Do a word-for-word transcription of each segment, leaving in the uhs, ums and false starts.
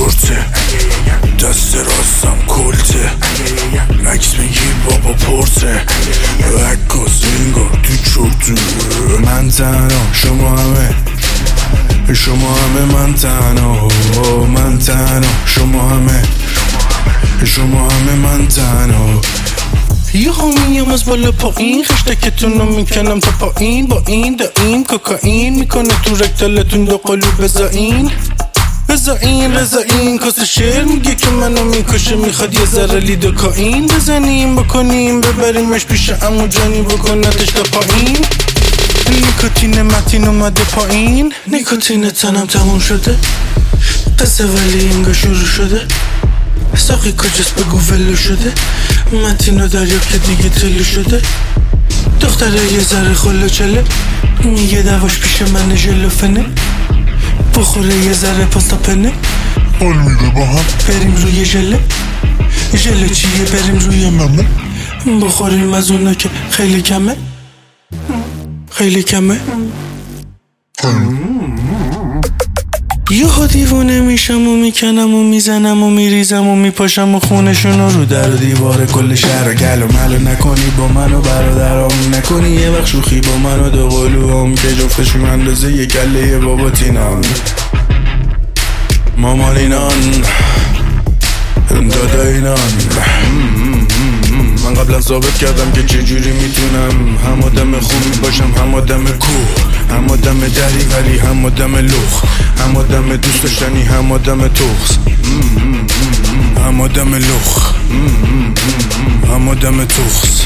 شورته، دست راستم کلته، عکس میگیر بابا پرته، عکاس انگار تو چرته. من تنها شما همه، شما همه من تنها، من تنها شما همه، شما همه من تنها. یه همیم از بالا پایین خشتکتون رو میکنم تا پایین، با این دایم کوکائین میکنه تو رکتالتون دو قلوب بزاین بزاین بزاین. کاس شعر میگه که منو میکشه، میخواد یه ذره لیدوکائین بزنیم بکنیم ببریمش پیش عمو جانی بکنتش تا پایین. نیکوتین متین اومده پایین، نیکوتین تنم تموم شده، قصه ولی انگار شروع شده. ساقی کجاست بگو ولو شده، متین و دریا که دیگه تلو شده. دختره یه ذره خلو چله، میگه دواش پیش من ژلوفنه، بخوره یه ذره پاستا پنه، حال میده با هم بریم روی ژله. ژله چیه بریم روی ممه، بخوریم از اونا که خیلی کمه، خیلی کمه. یهو دیوونه میشم و میکنم و میزنم و میریزم و میپاشم و خونشون رو در و دیوار کل شهر و گل و ملو نکنی با من و برادرام، نکنی یه وقت شوخی با من و دو قلوام که جفتشون اندازه یه گله بابا تینان. مامالینان داداینان، من قبلا ثابت کردم که چجوری میتونم هم آدم خوبی باشم هم آدم کوه، هم آدم دری ولی هم آدم لخ، هم آدم دوست داشتنی هم آدم تخس، هم آدم لخ، هم آدم تخس،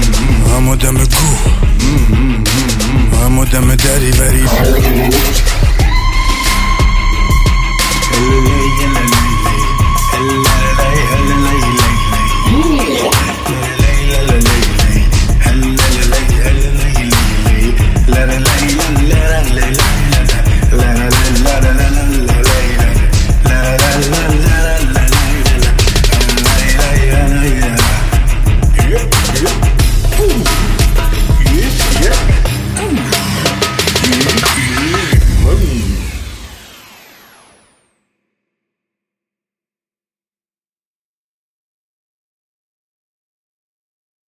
هم آدم کوه، هم آدم دری ولی